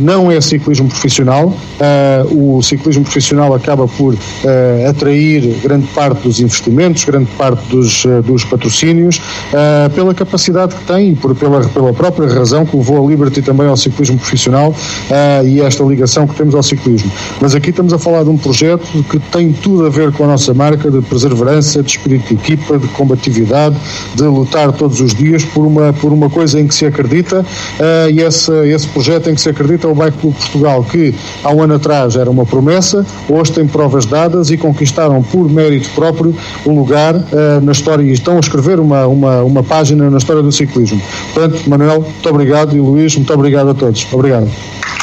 não é ciclismo profissional. O ciclismo profissional acaba por atrair grande parte dos investimentos, grande parte dos patrocínios, pela capacidade que tem e pela própria razão que levou a Liberty também ao ciclismo profissional, e esta ligação que temos ao ciclismo. Mas aqui estamos a falar de um projeto que tem tudo a ver com a nossa marca de perseverança, de espírito de equipa, de combatividade, de lutar todos os dias por uma coisa em que se acredita, e esse projeto em que se acredita é o Bike Clube Portugal, que há um ano atrás era uma promessa, hoje tem provas dadas e conquistaram por mérito próprio um lugar na história, e estão a escrever uma página na história do ciclismo. Portanto, Manuel, muito obrigado, e Luís, muito obrigado a todos. Obrigado.